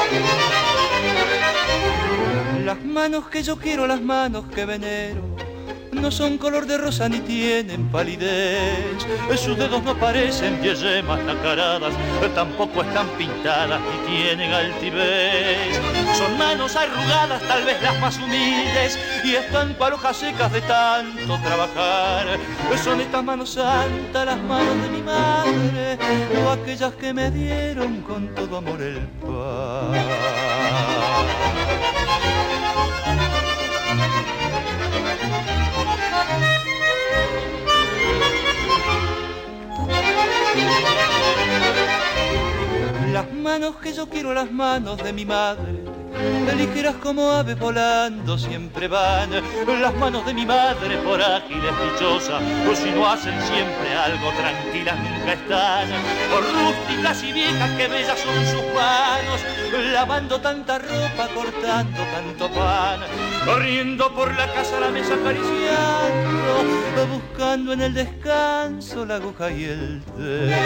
Las manos que yo quiero, las manos que venero, no son color de rosa ni tienen palidez. Sus dedos no parecen yemas nacaradas, tampoco están pintadas ni tienen altivez. Son manos arrugadas, tal vez las más humildes, y están cual hojas secas de tanto trabajar. Son estas manos santas, las manos de mi madre, o aquellas que me dieron con todo amor el pan. Las manos que yo quiero, las manos de mi madre, ligeras como aves volando siempre van. Las manos de mi madre, por ágiles dichosas, o si no hacen siempre algo, tranquilas nunca están. Por rústicas y viejas, que bellas son sus manos, lavando tanta ropa, cortando tanto pan, corriendo por la casa, la mesa acariciando, buscando en el descanso la aguja y el té.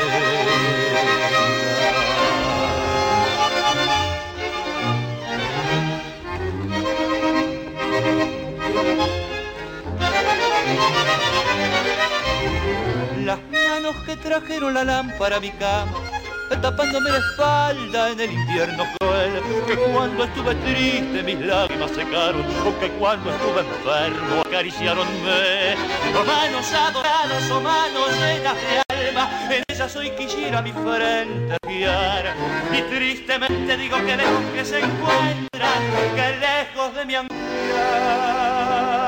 Las manos que trajeron la lámpara a mi cama, tapándome la espalda en el invierno cruel, que cuando estuve triste mis lágrimas secaron, o que cuando estuve enfermo acariciaronme. O manos adoradas, o manos llenas de alma, en ellas hoy quisiera mi frente guiar. Y tristemente digo que lejos que se encuentran, que lejos de mi angustia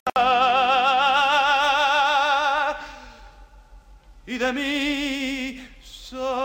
y de mi soledad.